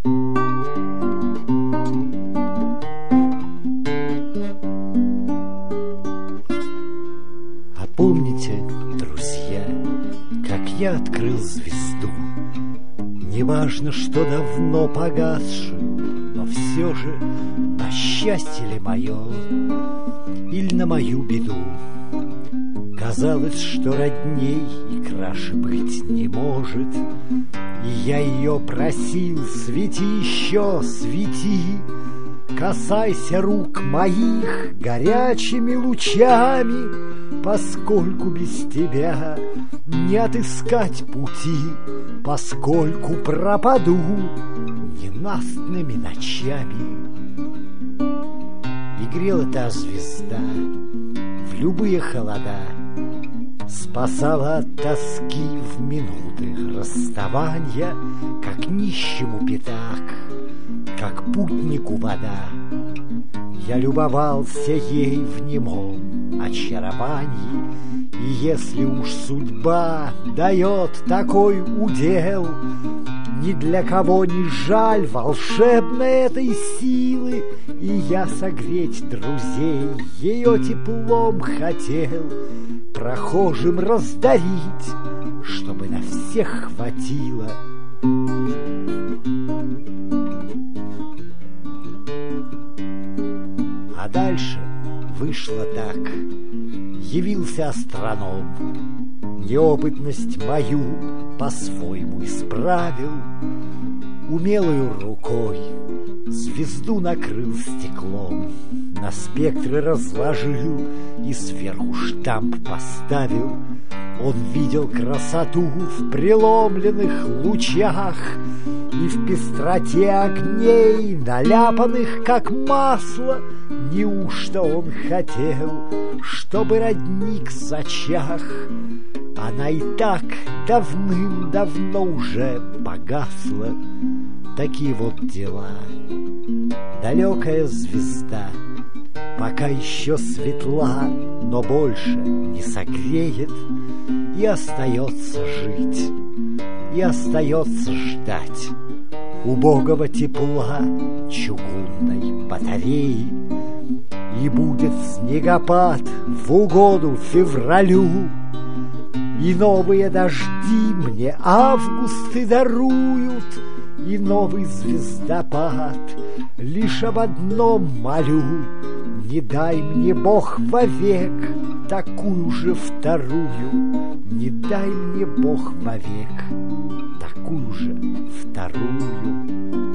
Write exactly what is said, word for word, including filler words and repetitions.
А помните, друзья, как я открыл звезду? Неважно, что давно погасшую, но все же на счастье ли мое или на мою беду. Казалось, что родней и краше быть не может, и я ее просил: свети еще, свети, касайся рук моих горячими лучами, поскольку без тебя не отыскать пути, поскольку пропаду ненастными ночами. И грела та звезда в любые холода, спасала от тоски в минуты расставания, как нищему пятак, как путнику вода. Я любовался ей в немом очаровании, и если уж судьба дает такой удел, ни для кого не жаль волшебной этой силы, и я согреть друзей ее теплом хотел, прохожим раздарить, чтобы на всех хватило. А дальше вышло так. Явился астроном, неопытность мою по-своему исправил, умелою рукой звезду накрыл стеклом, на спектры разложил и сверху штамп поставил. Он видел красоту в преломленных лучах и в пестроте огней, наляпанных как масло. Неужто он хотел, чтобы родник зачах? Она и так давным-давно уже погасла. Такие вот дела. Далекая звезда пока еще светла, но больше не согреет, и остается жить, и остается ждать убогого тепла чугунной батареи. И будет снегопад в угоду февралю, и новые дожди мне августы даруют, и новый звездопад. Лишь об одном молю: не дай мне Бог вовек такую же вторую, не дай мне Бог вовек такую же вторую.